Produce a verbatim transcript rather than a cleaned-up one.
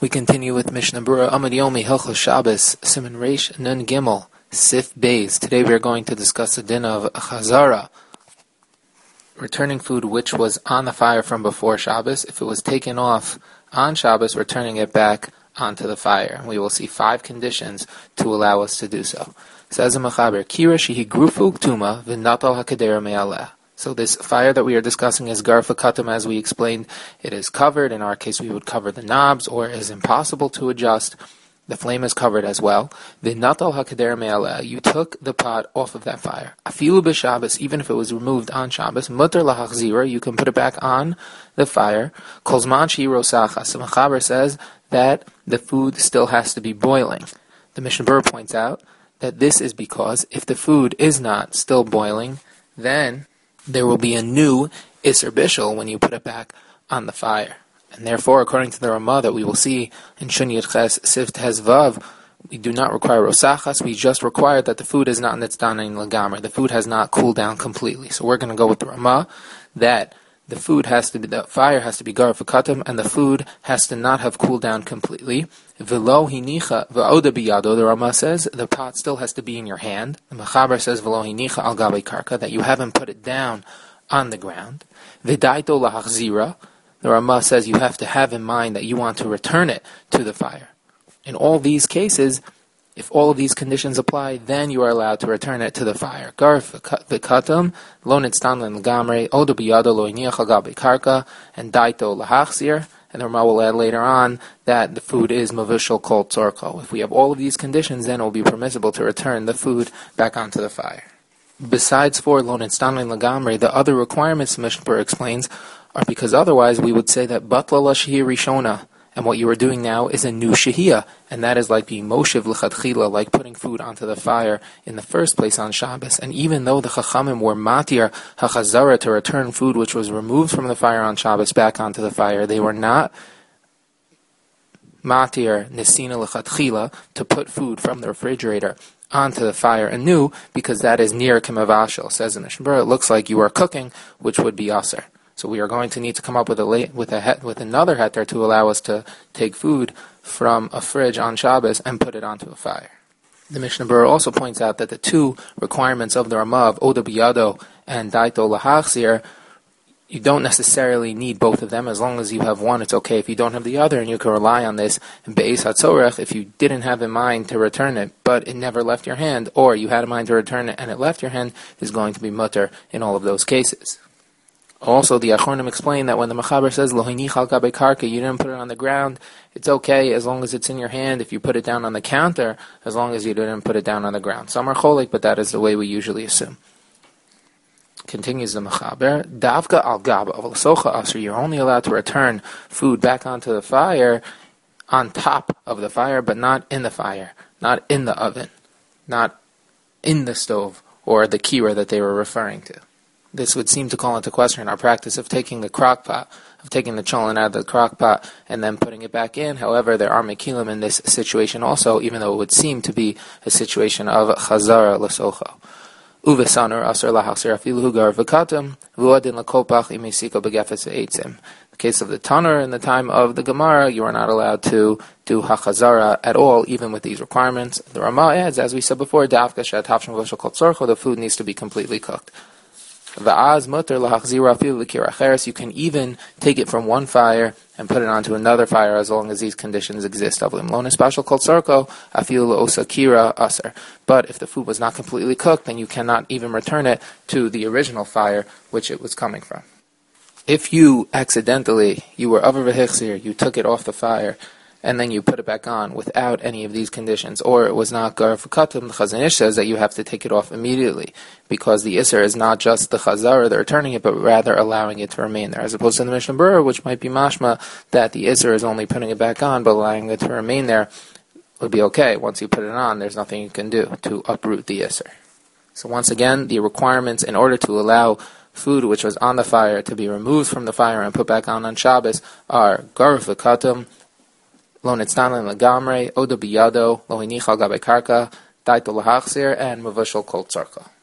We continue with Mishnah Berurah Amud Yomi Hilchos Shabbos Siman Reish Nun Gimel Sif Beis. Today we are going to discuss the din of Chazara, returning food which was on the fire from before Shabbos. If it was taken off on Shabbos, returning it back onto the fire. We will see five conditions to allow us to do so. Says the Mechaber, Kira Shehi Grufu Tuma V'Natal HaKedera Me'aleh. So this fire that we are discussing is garfa katam, as we explained. It is covered. In our case, we would cover the knobs, or it is impossible to adjust. The flame is covered as well. V'natal hakeder me'aleh. You took the pot off of that fire. Afilu b'Shabbos, even if it was removed on Shabbos, mutar lahachzira, you can put it back on the fire. Kol zman shehi rosachas. The Mechaber says that the food still has to be boiling. The Mishnah Berurah points out that this is because if the food is not still boiling, then there will be a new Isser Bishul when you put it back on the fire. And therefore, according to the Ramah that we will see in Shun Yud Ches Sif Tes Vav, we do not require Rosachas, we just require that the food is not Nitzdanin Lagamer. The food has not cooled down completely. So we're going to go with the Ramah that the food has to be, the fire has to be Garfa Katam, and the food has to not have cooled down completely. V'lo hinicha v'oda biyado, the Ramah says, the pot still has to be in your hand. The Mechaber says, v'lo hinicha al gabe karka, that you haven't put it down on the ground. V'daito lahachzira, the Ramah says you have to have in mind that you want to return it to the fire. In all these cases, if all of these conditions apply, then you are allowed to return it to the fire. Garf v'katam, lo nitzdan l'gamre, oda biyado lo hinicha al gabe karka, and daito lahachzir. And the Ramah will add later on that the food is mavushal kol tzorko. If we have all of these conditions, then it will be permissible to return the food back onto the fire. Besides for lo nitzdanin lagamri, the other requirements Mishnah Berurah explains are because otherwise we would say that batla la shehiyah rishona, and what you are doing now is a new shehiyah, and that is like being moshev l'chadchila, like putting food onto the fire in the first place on Shabbos. And even though the Chachamim were matir hachazara to return food which was removed from the fire on Shabbos back onto the fire, they were not matir nesina l'chadchila to put food from the refrigerator onto the fire anew, because that is near kemavashel. Says the Mishnah Berurah, it looks like you are cooking, which would be aser. So we are going to need to come up with a with a with another heter to allow us to take food from a fridge on Shabbos and put it onto a fire. The Mishnah Berurah also points out that the two requirements of the Ramah of Oda Biyado and Daito Lahachzir, you don't necessarily need both of them. As long as you have one, it's okay. If you don't have the other, and you can rely on this, and Be'ez HaTzorech, if you didn't have in mind to return it, but it never left your hand, or you had in mind to return it and it left your hand, is going to be mutter in all of those cases. Also, the Achronim explain that when the Mechaber says Lo hinicha al gabe karka, you didn't put it on the ground, it's okay as long as it's in your hand. If you put it down on the counter, as long as you didn't put it down on the ground. Some are cholik, but that is the way we usually assume. Continues the Mechaber, Davka al gab aval socha asr, you're only allowed to return food back onto the fire on top of the fire, but not in the fire, not in the oven, not in the stove, or the kira that they were referring to. This would seem to call into question our practice of taking the crock pot, of taking the cholent out of the crock pot and then putting it back in. However, there are mekilim in this situation also, even though it would seem to be a situation of chazara l'socha. Uvesanur asar lahachzir afilu gar v'katam v'uadin l'kolpach imisiko begefes v'eitzim. In the case of the Tanur in the time of the Gemara, you are not allowed to do hachazara at all, even with these requirements. The Ramah adds, as we said before, dafka shetavshim v'shal kol tzorcho, the food needs to be completely cooked. Va'az muter lahachzira afilu l'kir acheres, you can even take it from one fire and put it onto another fire as long as these conditions exist. Avlim lo nispashal kol tzorko afilu l'osakira aser. But if the food was not completely cooked, then you cannot even return it to the original fire which it was coming from. If you accidentally, you were over v'hichzir, you took it off the fire, and then you put it back on without any of these conditions, or it was not gar v'katam, the Chazon Ish says that you have to take it off immediately, because the Isser is not just the Chazara, they're returning it, but rather allowing it to remain there, as opposed to the Mishnah Berurah, which might be mashma, that the Isser is only putting it back on, but allowing it to remain there would be okay. Once you put it on, there's nothing you can do to uproot the Isser. So once again, the requirements in order to allow food which was on the fire to be removed from the fire and put back on on Shabbos are gar v'katam, lo nitzdanin lagamre, oda biyado, lo hinicha al gabe karka, daito lahachzir, and mavushal kol tzorka.